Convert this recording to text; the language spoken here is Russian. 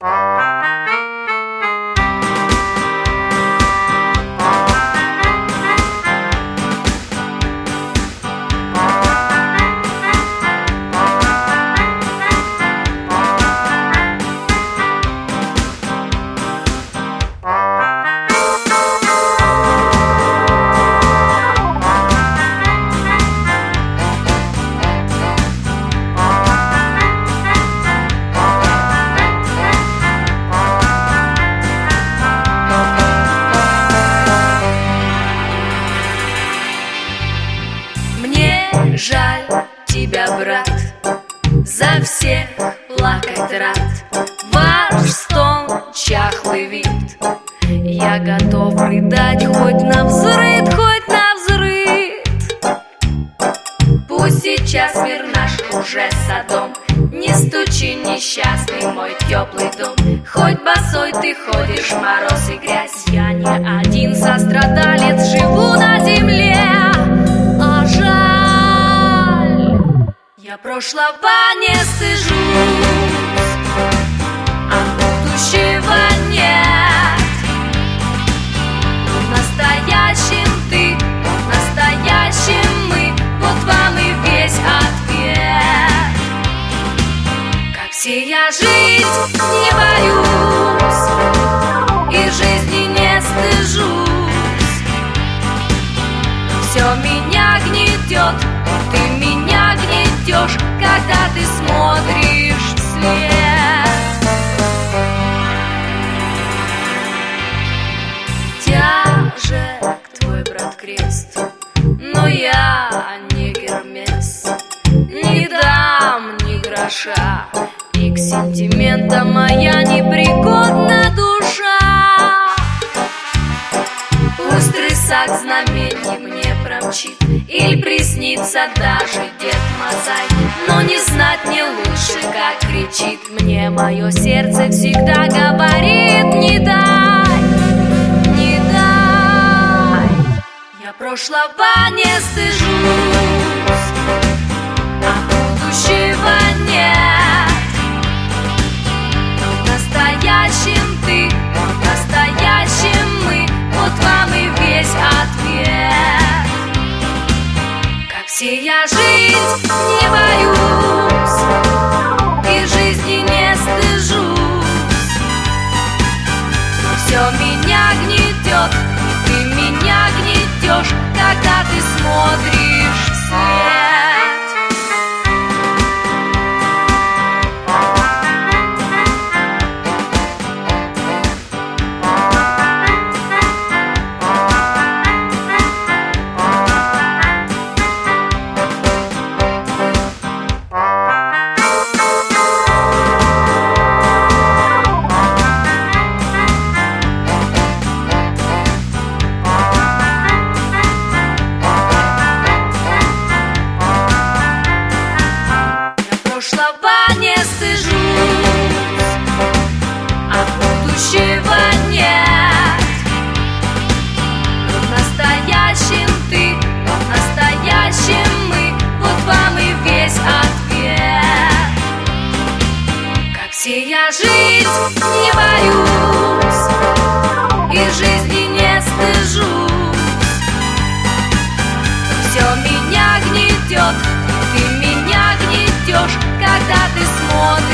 Жаль тебя, брат, за всех лакоть рад. Ваш стол чахлый вид, я готов рыдать хоть на взрыд, хоть на взрыд. Пусть сейчас мир наш уже садом, не стучи, несчастный мой теплый дом. Хоть босой ты ходишь, мороз и грязь, я не один сострадалец, живу на земле. А жаль, я прошлого не стыжусь, а будущего нет. В настоящем ты, в настоящем мы, вот вам и весь ответ. Как все я жить не боюсь и жизни не стыжусь. Все меня гнетет, ты меня гнетешь, когда ты смотришь вслед. Тяжек твой, брат, крест, но я не Гермес, не дам ни гроша, и к сентиментам моя непригодна душа. Пусть рысак знаменье мне промчит, или приснится даже Дед Мазай, но не знать мне лучше, как кричит мне мое сердце, всегда говорит: не дай, не дай. Я прошлого не стыжусь, а будущего нет. В настоящем ты, в настоящем мы, вот вам и весь ответ. Как все я жить не боюсь и жизни не стыжусь. Все меня гнетет, ты меня гнетешь, когда ты смотришь вслед. Прошлого не стыжусь, а будущего нет. Но в настоящем ты, в настоящем мы, вот вам и весь ответ. Как все я жить не боюсь и жизни не стыжусь. Все меня гнетет, ты меня гнетешь, когда ты смотришь